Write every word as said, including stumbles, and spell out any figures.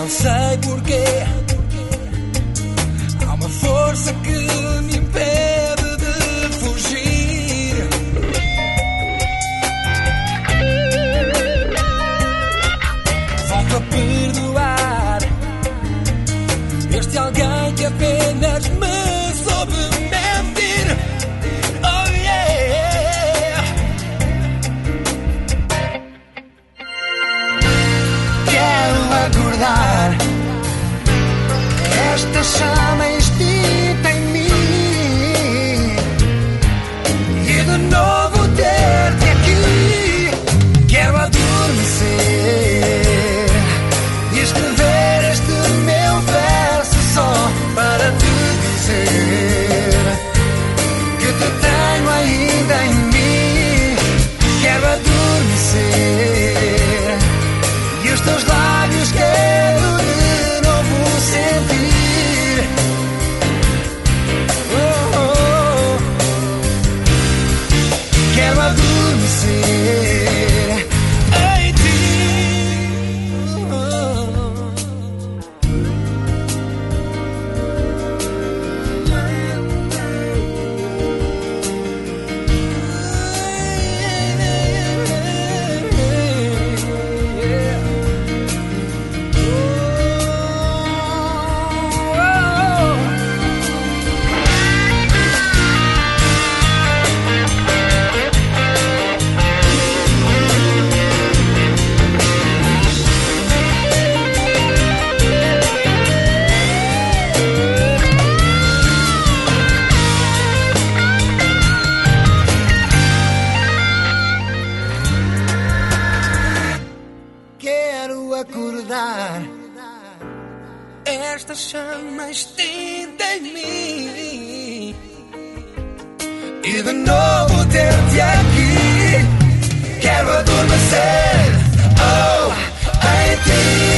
Não sei porquê, há uma força que me impede de fugir. Volto a perdoar este alguém que apenas me soube mentir. Oh yeah. Quero acordar esta chama extinta em mim e de novo ter-te aqui. Quero adormecer e escrever este meu verso só para te dizer que te tenho ainda em mim. Quero adormecer e os teus lábios quero de novo sentir. Oh, oh, oh. Quero adormecer em ti. Quero acordar esta chama extinta em mim e de novo ter-te aqui. Quero adormecer, oh, em ti.